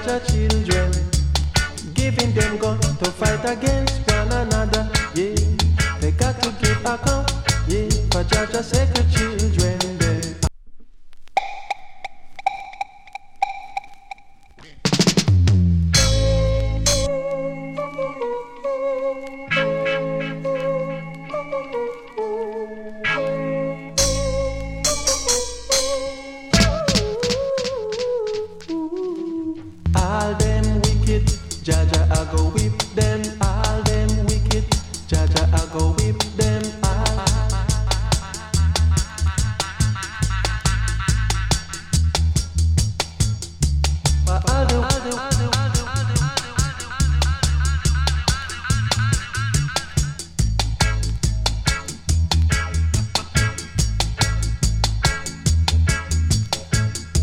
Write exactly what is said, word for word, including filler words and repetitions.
Jaja children, giving them gun to fight against one another. Yeah, they got to give account. Yeah, for Jaja sacred children.